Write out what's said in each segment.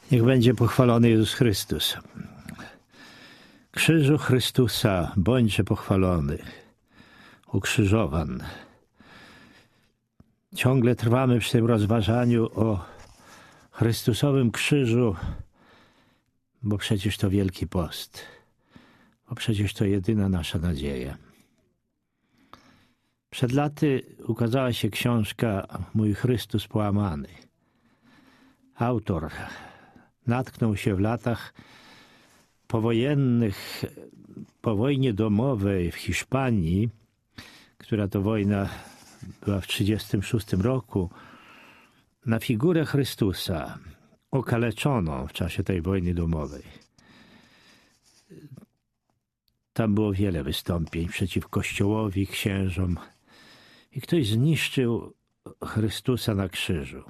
Niech będzie pochwalony Jezus Chrystus. Krzyżu Chrystusa, bądźże pochwalony, ukrzyżowan. Ciągle trwamy przy tym rozważaniu o Chrystusowym krzyżu, bo przecież to Wielki Post, bo przecież to jedyna nasza nadzieja. Przed laty ukazała się książka Mój Chrystus połamany. Autor natknął się w latach powojennych, po wojnie domowej w Hiszpanii, która to wojna była w 1936 roku, na figurę Chrystusa okaleczoną w czasie tej wojny domowej. Tam było wiele wystąpień przeciw Kościołowi, księżom i ktoś zniszczył Chrystusa na krzyżu.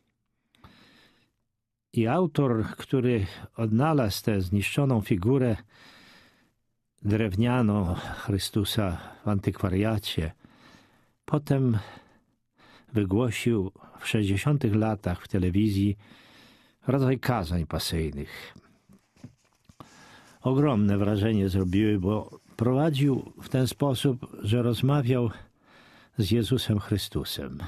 I autor, który odnalazł tę zniszczoną figurę drewnianą Chrystusa w antykwariacie, potem wygłosił w 60 latach w telewizji rodzaj kazań pasyjnych. Ogromne wrażenie zrobiły, bo prowadził w ten sposób, że rozmawiał z Jezusem Chrystusem.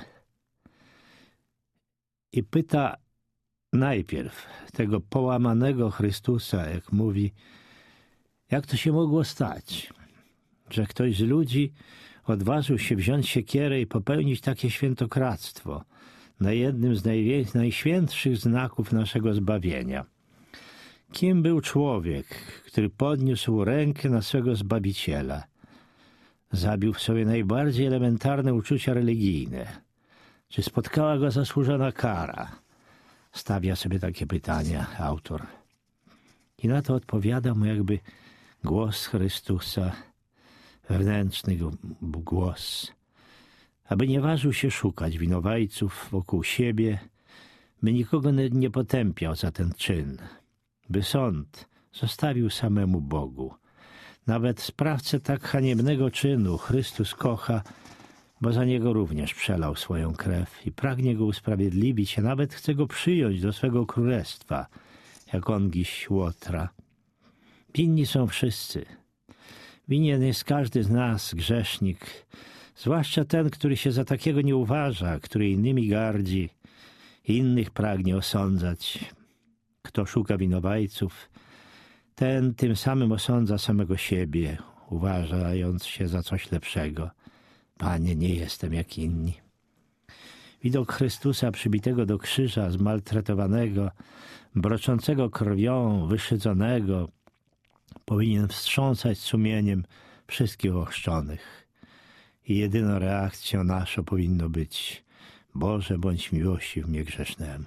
I pyta najpierw tego połamanego Chrystusa, jak mówi, jak to się mogło stać, że ktoś z ludzi odważył się wziąć siekierę i popełnić takie świętokradztwo na jednym z najświętszych znaków naszego zbawienia. Kim był człowiek, który podniósł rękę na swego Zbawiciela? Zabił w sobie najbardziej elementarne uczucia religijne. Czy spotkała go zasłużona kara? Stawia sobie takie pytania autor. I na to odpowiada mu jakby głos Chrystusa, wewnętrzny głos, aby nie ważył się szukać winowajców wokół siebie, by nikogo nie potępiał za ten czyn, by sąd zostawił samemu Bogu. Nawet sprawcę tak haniebnego czynu Chrystus kocha, bo za niego również przelał swoją krew i pragnie go usprawiedliwić, a nawet chce go przyjąć do swego królestwa, jak ongiś Łotra. Winni są wszyscy. Winien jest każdy z nas, grzesznik, zwłaszcza ten, który się za takiego nie uważa, który innymi gardzi, innych pragnie osądzać. Kto szuka winowajców, ten tym samym osądza samego siebie, uważając się za coś lepszego. Panie, nie jestem jak inni. Widok Chrystusa przybitego do krzyża, zmaltretowanego, broczącego krwią, wyszydzonego, powinien wstrząsać sumieniem wszystkich ochrzczonych. I jedyną reakcją naszą powinno być: Boże, bądź miłościw mnie grzesznemu.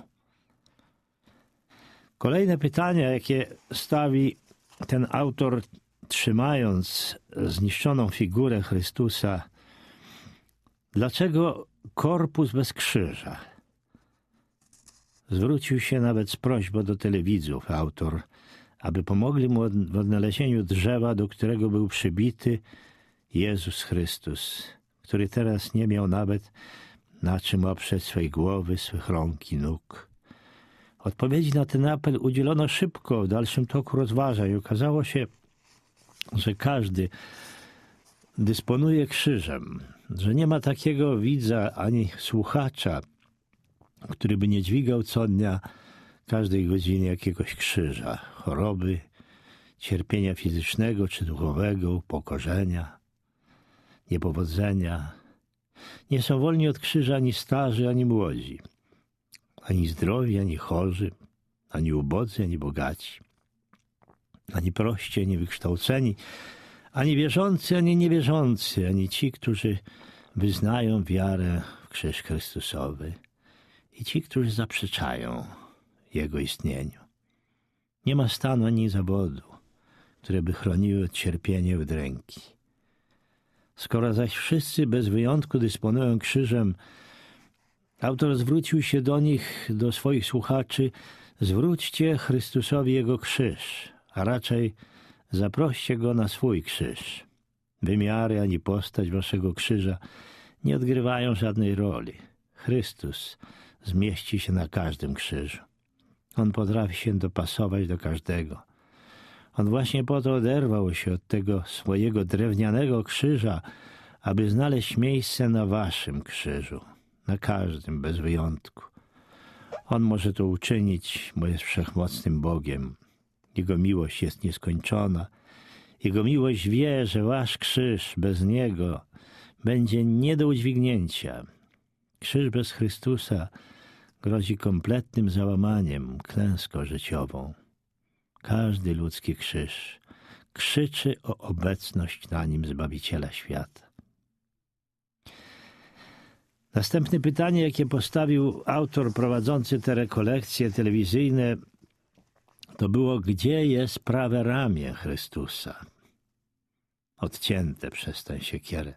Kolejne pytania, jakie stawi ten autor, trzymając zniszczoną figurę Chrystusa: dlaczego korpus bez krzyża? Zwrócił się nawet z prośbą do telewidzów autor, aby pomogli mu w odnalezieniu drzewa, do którego był przybity Jezus Chrystus, który teraz nie miał nawet na czym oprzeć swej głowy, swych rąk i nóg. Odpowiedzi na ten apel udzielono szybko w dalszym toku rozważań. Okazało się, że każdy dysponuje krzyżem, że nie ma takiego widza ani słuchacza, który by nie dźwigał co dnia, każdej godzinie jakiegoś krzyża, choroby, cierpienia fizycznego czy duchowego, upokorzenia, niepowodzenia. Nie są wolni od krzyża ani starzy, ani młodzi, ani zdrowi, ani chorzy, ani ubodzy, ani bogaci, ani prości, ani wykształceni, ani wierzący, ani niewierzący, ani ci, którzy wyznają wiarę w krzyż Chrystusowy i ci, którzy zaprzeczają Jego istnieniu. Nie ma stanu ani zawodu, które by chroniły od cierpienia i udręki. Skoro zaś wszyscy bez wyjątku dysponują krzyżem, autor zwrócił się do nich, do swoich słuchaczy: zwróćcie Chrystusowi Jego krzyż, a raczej zaproście Go na swój krzyż. Wymiary ani postać waszego krzyża nie odgrywają żadnej roli. Chrystus zmieści się na każdym krzyżu. On potrafi się dopasować do każdego. On właśnie po to oderwał się od tego swojego drewnianego krzyża, aby znaleźć miejsce na waszym krzyżu, na każdym, bez wyjątku. On może to uczynić, bo jest wszechmocnym Bogiem. Jego miłość jest nieskończona. Jego miłość wie, że wasz krzyż bez Niego będzie nie do udźwignięcia. Krzyż bez Chrystusa grozi kompletnym załamaniem, klęską życiową. Każdy ludzki krzyż krzyczy o obecność na nim Zbawiciela świata. Następne pytanie, jakie postawił autor prowadzący te rekolekcje telewizyjne, to było, gdzie jest prawe ramię Chrystusa, odcięte przez tę siekierę.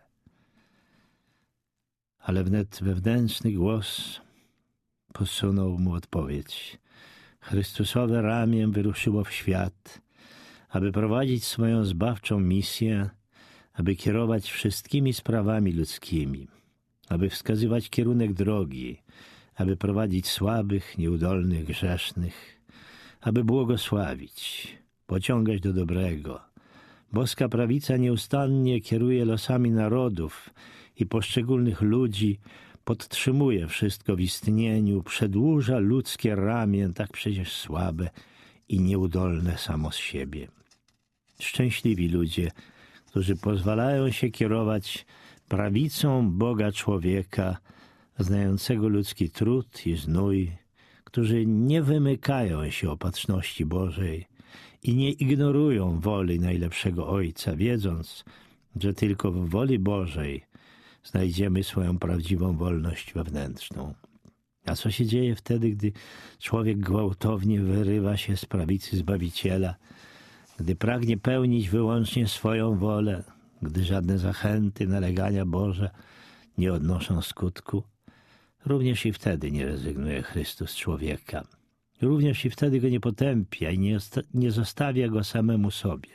Ale wnet wewnętrzny głos posunął mu odpowiedź. Chrystusowe ramię wyruszyło w świat, aby prowadzić swoją zbawczą misję, aby kierować wszystkimi sprawami ludzkimi, aby wskazywać kierunek drogi, aby prowadzić słabych, nieudolnych, grzesznych, aby błogosławić, pociągać do dobrego. Boska prawica nieustannie kieruje losami narodów i poszczególnych ludzi, podtrzymuje wszystko w istnieniu, przedłuża ludzkie ramię, tak przecież słabe i nieudolne samo z siebie. Szczęśliwi ludzie, którzy pozwalają się kierować prawicą Boga człowieka, znającego ludzki trud i znój, którzy nie wymykają się opatrzności Bożej i nie ignorują woli najlepszego Ojca, wiedząc, że tylko w woli Bożej znajdziemy swoją prawdziwą wolność wewnętrzną. A co się dzieje wtedy, gdy człowiek gwałtownie wyrywa się z prawicy Zbawiciela, gdy pragnie pełnić wyłącznie swoją wolę, gdy żadne zachęty, nalegania Boże nie odnoszą skutku? Również i wtedy nie rezygnuje Chrystus z człowieka. Również i wtedy go nie potępia i nie zostawia go samemu sobie.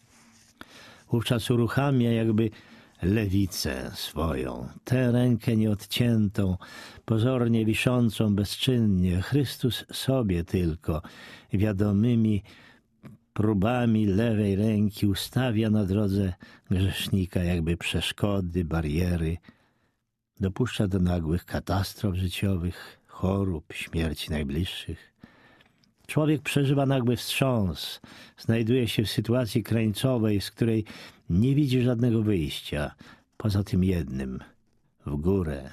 Wówczas uruchamia jakby lewicę swoją, tę rękę nieodciętą, pozornie wiszącą bezczynnie. Chrystus sobie tylko wiadomymi próbami lewej ręki ustawia na drodze grzesznika jakby przeszkody, bariery. Dopuszcza do nagłych katastrof życiowych, chorób, śmierci najbliższych. Człowiek przeżywa nagły wstrząs, znajduje się w sytuacji krańcowej, z której nie widzi żadnego wyjścia, poza tym jednym – w górę.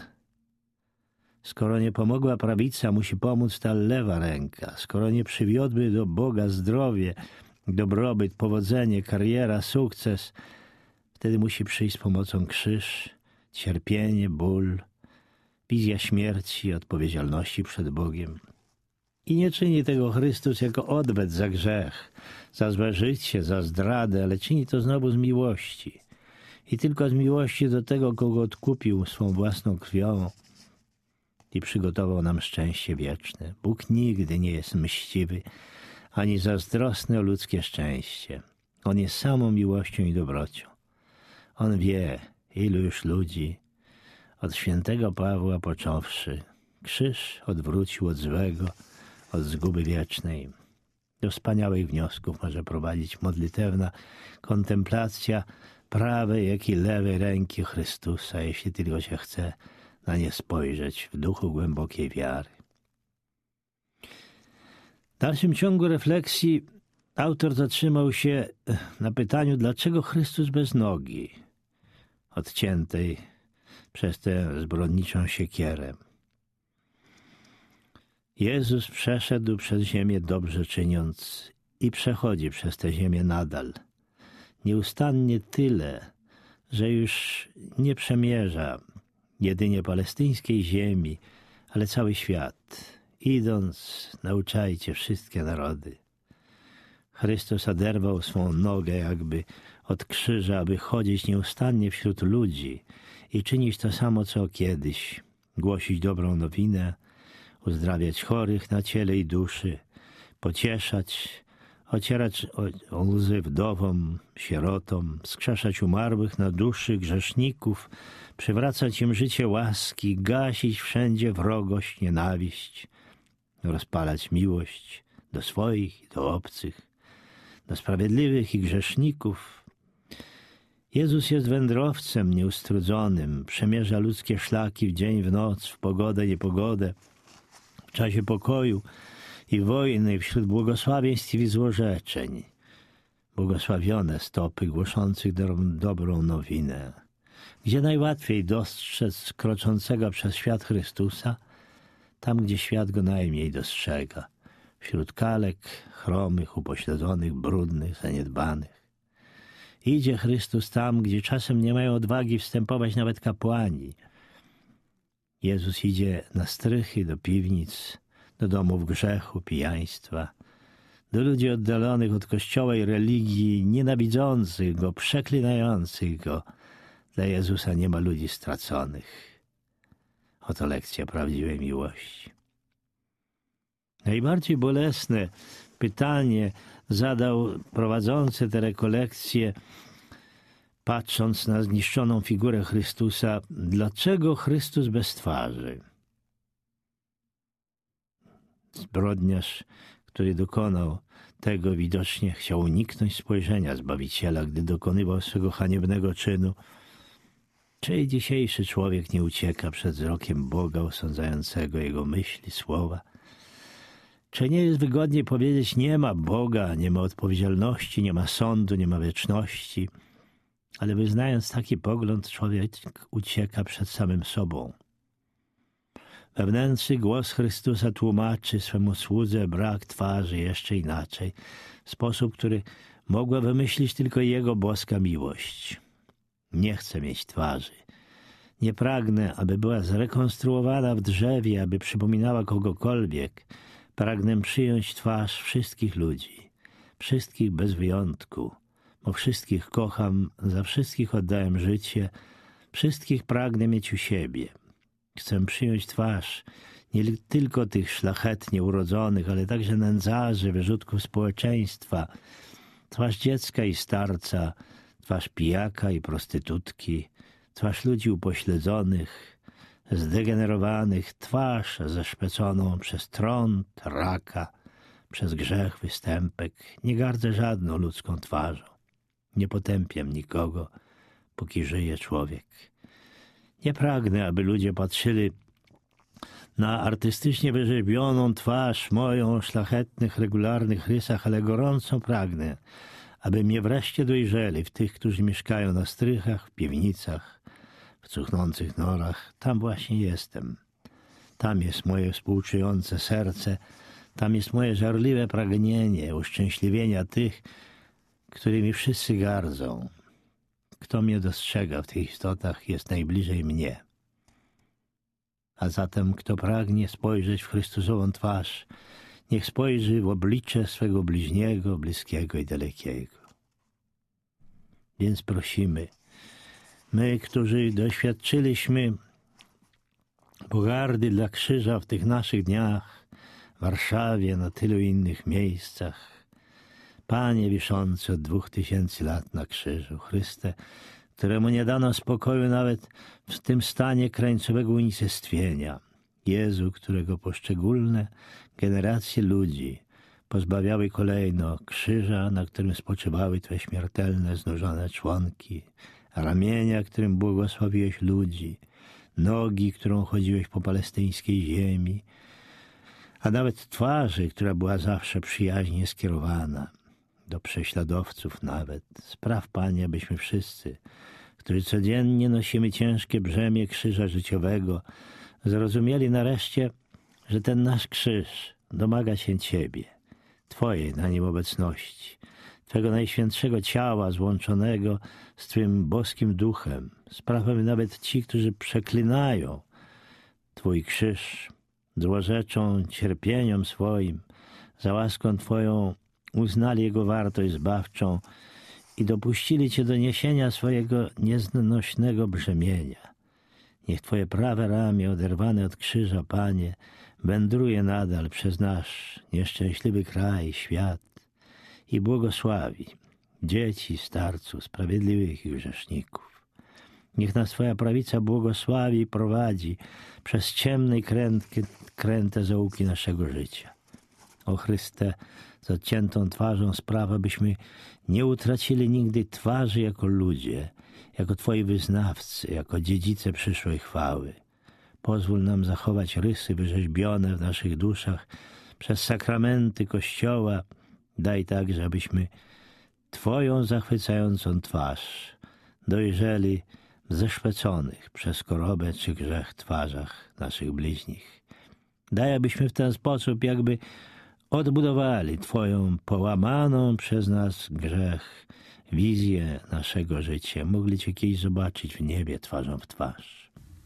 Skoro nie pomogła prawica, musi pomóc ta lewa ręka. Skoro nie przywiodły do Boga zdrowie, dobrobyt, powodzenie, kariera, sukces, wtedy musi przyjść z pomocą krzyż, cierpienie, ból, wizja śmierci i odpowiedzialności przed Bogiem. I nie czyni tego Chrystus jako odwet za grzech, za złe życie, za zdradę, ale czyni to znowu z miłości. I tylko z miłości do tego, kogo odkupił swą własną krwią i przygotował nam szczęście wieczne. Bóg nigdy nie jest mściwy, ani zazdrosny o ludzkie szczęście. On jest samą miłością i dobrocią. On wie, ilu już ludzi, od świętego Pawła począwszy, krzyż odwrócił od złego, od zguby wiecznej. Do wspaniałych wniosków może prowadzić modlitewna kontemplacja prawej, jak i lewej ręki Chrystusa, jeśli tylko się chce na nie spojrzeć w duchu głębokiej wiary. W dalszym ciągu refleksji autor zatrzymał się na pytaniu, dlaczego Chrystus bez nogi, odciętej przez tę zbrodniczą siekierę. Jezus przeszedł przez ziemię dobrze czyniąc i przechodzi przez tę ziemię nadal. Nieustannie tyle, że już nie przemierza jedynie palestyńskiej ziemi, ale cały świat. Idąc, nauczajcie wszystkie narody. Chrystus oderwał swą nogę jakby od krzyża, aby chodzić nieustannie wśród ludzi i czynić to samo, co kiedyś. Głosić dobrą nowinę, uzdrawiać chorych na ciele i duszy, pocieszać, ocierać o łzy wdowom, sierotom, skrzeszać umarłych na duszy grzeszników, przywracać im życie łaski, gasić wszędzie wrogość, nienawiść, rozpalać miłość do swoich i do obcych, do sprawiedliwych i grzeszników. Jezus jest wędrowcem nieustrudzonym, przemierza ludzkie szlaki w dzień, w noc, w pogodę, niepogodę, w czasie pokoju i wojny, wśród błogosławieństw i złorzeczeń. Błogosławione stopy głoszących dobrą nowinę. Gdzie najłatwiej dostrzec kroczącego przez świat Chrystusa? Tam, gdzie świat go najmniej dostrzega. Wśród kalek, chromych, upośledzonych, brudnych, zaniedbanych. Idzie Chrystus tam, gdzie czasem nie mają odwagi wstępować nawet kapłani. Jezus idzie na strychy, do piwnic, do domów grzechu, pijaństwa, do ludzi oddalonych od Kościoła i religii, nienawidzących Go, przeklinających Go. Dla Jezusa nie ma ludzi straconych. Oto lekcja prawdziwej miłości. Najbardziej bolesne pytanie zadał prowadzący te rekolekcje, patrząc na zniszczoną figurę Chrystusa: dlaczego Chrystus bez twarzy? Zbrodniarz, który dokonał tego, widocznie chciał uniknąć spojrzenia Zbawiciela, gdy dokonywał swego haniebnego czynu. Czy dzisiejszy człowiek nie ucieka przed wzrokiem Boga osądzającego jego myśli, słowa? Czy nie jest wygodniej powiedzieć: nie ma Boga, nie ma odpowiedzialności, nie ma sądu, nie ma wieczności? Ale wyznając taki pogląd, człowiek ucieka przed samym sobą. Wewnętrzny głos Chrystusa tłumaczy swemu słudze brak twarzy jeszcze inaczej, w sposób, który mogła wymyślić tylko Jego boska miłość. Nie chcę mieć twarzy. Nie pragnę, aby była zrekonstruowana w drzewie, aby przypominała kogokolwiek. Pragnę przyjąć twarz wszystkich ludzi, wszystkich bez wyjątku, bo wszystkich kocham, za wszystkich oddałem życie, wszystkich pragnę mieć u siebie. Chcę przyjąć twarz nie tylko tych szlachetnie urodzonych, ale także nędzarzy, wyrzutków społeczeństwa, twarz dziecka i starca, twarz pijaka i prostytutki, twarz ludzi upośledzonych, zdegenerowanych, twarz zeszpeconą przez trąd, raka, przez grzech, występek. Nie gardzę żadną ludzką twarzą. Nie potępiam nikogo, póki żyje człowiek. Nie pragnę, aby ludzie patrzyli na artystycznie wyrzeźbioną twarz moją o szlachetnych, regularnych rysach, ale gorąco pragnę, aby mnie wreszcie dojrzeli w tych, którzy mieszkają na strychach, w piwnicach, w cuchnących norach. Tam właśnie jestem. Tam jest moje współczujące serce, tam jest moje żarliwe pragnienie uszczęśliwienia tych, którymi wszyscy gardzą. Kto mnie dostrzega w tych istotach, jest najbliżej mnie. A zatem kto pragnie spojrzeć w Chrystusową twarz, niech spojrzy w oblicze swego bliźniego, bliskiego i dalekiego. Więc prosimy, my, którzy doświadczyliśmy pogardy dla krzyża w tych naszych dniach, w Warszawie, na tylu innych miejscach, Panie wiszący od 2000 lat na krzyżu, Chryste, któremu nie dano spokoju nawet w tym stanie krańcowego unicestwienia. Jezu, którego poszczególne generacje ludzi pozbawiały kolejno krzyża, na którym spoczywały Twe śmiertelne, znużone członki, ramienia, którym błogosławiłeś ludzi, nogi, którą chodziłeś po palestyńskiej ziemi, a nawet twarzy, która była zawsze przyjaźnie skierowana do prześladowców nawet. Spraw, Panie, abyśmy wszyscy, którzy codziennie nosimy ciężkie brzemię krzyża życiowego, zrozumieli nareszcie, że ten nasz krzyż domaga się Ciebie, Twojej na nim obecności, Twego najświętszego ciała złączonego z Twym boskim duchem. Spraw, aby nawet ci, którzy przeklinają Twój krzyż, złorzeczą cierpieniom swoim, za łaską Twoją uznali Jego wartość zbawczą i dopuścili Cię do niesienia swojego nieznośnego brzemienia. Niech Twoje prawe ramię, oderwane od krzyża, Panie, wędruje nadal przez nasz nieszczęśliwy kraj, świat i błogosławi dzieci, starców, sprawiedliwych i grzeszników. Niech nas Twoja prawica błogosławi i prowadzi przez ciemne i kręte zaułki naszego życia. O Chryste, z odciętą twarzą sprawa, byśmy nie utracili nigdy twarzy jako ludzie, jako Twoi wyznawcy, jako dziedzice przyszłej chwały. Pozwól nam zachować rysy wyrzeźbione w naszych duszach przez sakramenty Kościoła. Daj także, abyśmy Twoją zachwycającą twarz dojrzeli w zeszpeconych przez chorobę czy grzech twarzach naszych bliźnich. Daj, abyśmy w ten sposób jakby odbudowali Twoją połamaną przez nas grzech wizję naszego życia. Mogli Cię kiedyś zobaczyć w niebie twarzą w twarz.